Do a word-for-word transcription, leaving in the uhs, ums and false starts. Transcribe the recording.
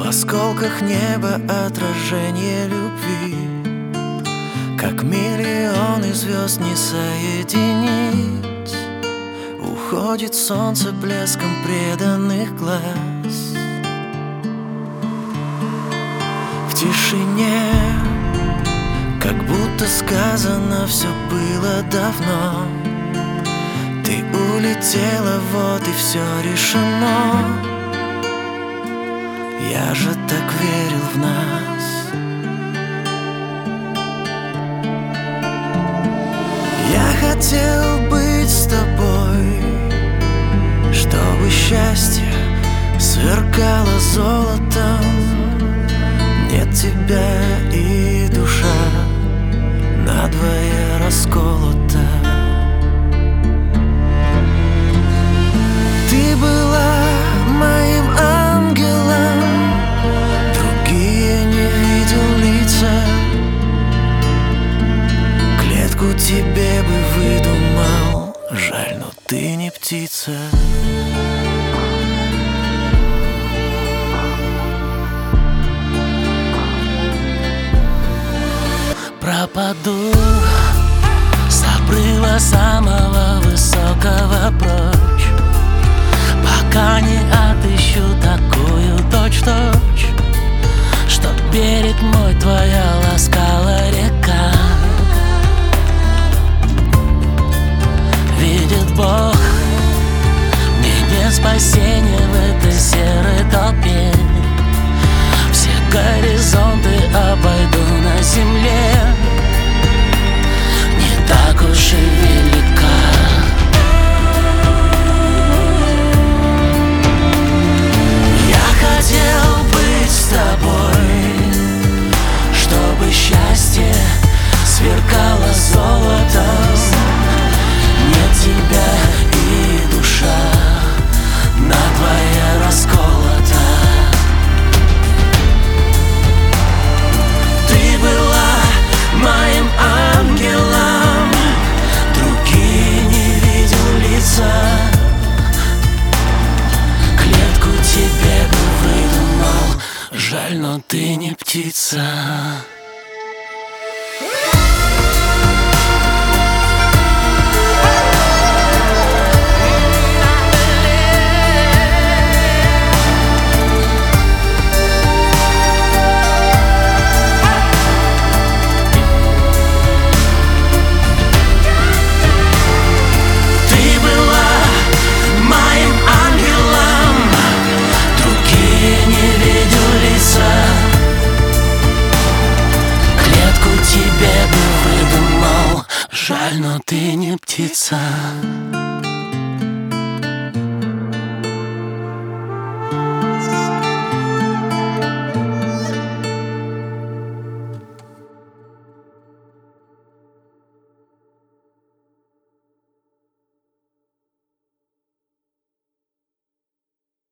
осколках неба отражение любви, как миллионы звезд не соединить. Уходит солнце блеском преданных глаз. В тишине, как будто сказано, все было давно. Ты улетела, вот и все решено. Я же так верил в нас. Я хотел быть с тобой, чтобы счастье сверкало золотом. Нет тебя, и душа надвое расколота. Ты была моим ангелом, другие не видел лица. Клетку тебе бы выдумал, жаль, но ты не птица. Пропаду с обрыва самого высокого прочь, пока не отыщу такую точь-в-точь, чтоб берег мой твоя ласкала река. Видит Бог, мне нет спасения в этой серой толпе. Все горизонты обойду на земле, не так уж и велика. Я хотел быть с тобой, чтобы счастье сверкало золотом. Нет тебя, и душа надвое расколота. Ты была моим ангелом, другие не видел лица. Клетку тебе бы выдумал, жаль, но ты не птица. Жаль, но ты не птица.